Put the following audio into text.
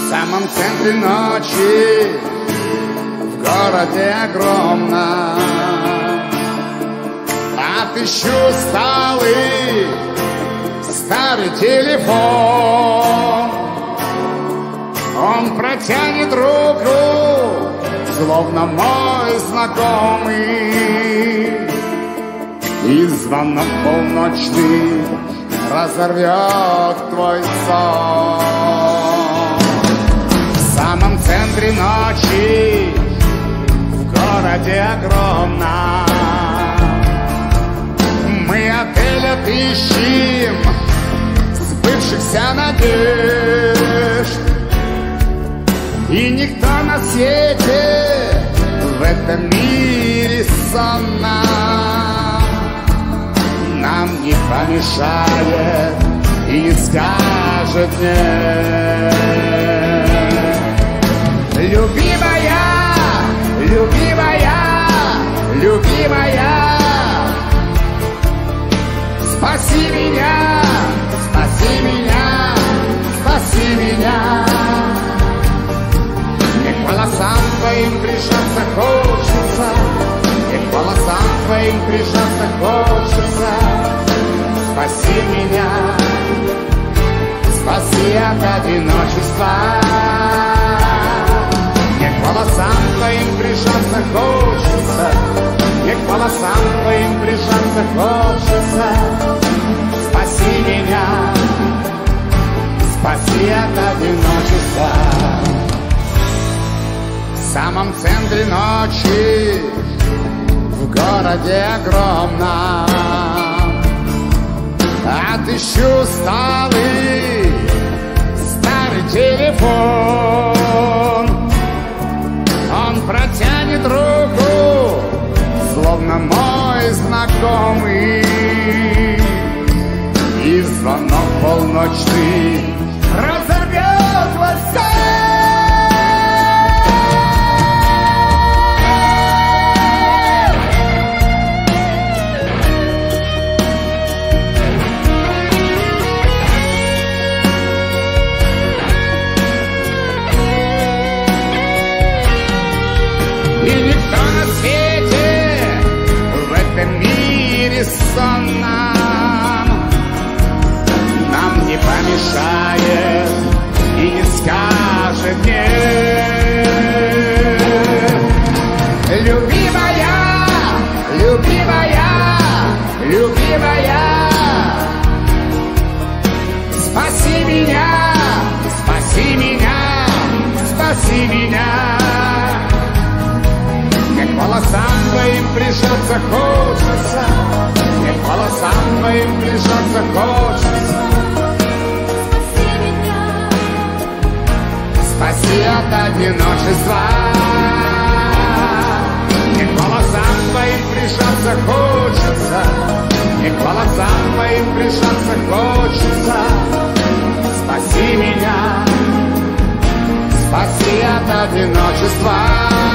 В самом центре ночи, в городе огромном, отыщу столы, старый телефон. Он протянет руку, словно мой знакомый, и звонок полночный разорвет твой сон. В самом центре ночи, в городе огромном, мы отель отыщем сбывшихся надежд. И никто на свете в этом мире сонном нам не помешает и не скажет нет. Любимая, любимая, любимая, спаси меня, спаси меня, спаси меня. Мне к волосам твоим прижаться хочется, мне к волосам твоим прижаться хочется. Спаси меня, спаси от одиночества. Мне к волосам твоим прижаться хочется, мне к волосам твоим прижаться хочется. Спаси меня, спаси от одиночества. В самом центре ночи, в городе огромном, отыщу столы, старый телефон. Он протянет руку, словно мой знакомый, и звонок полночный разорвет вас. Нам не помешает и не скажет нет. Любимая, любимая, любимая, спаси меня, спаси меня, спаси меня. Мне к волосам твоим прижаться хочется, мне к волосам твоим прижаться хочется. Спаси от одиночества. Мне к волосам твоим прижаться хочется, мне к волосам твоим прижаться хочется. Спаси меня, спаси от одиночества.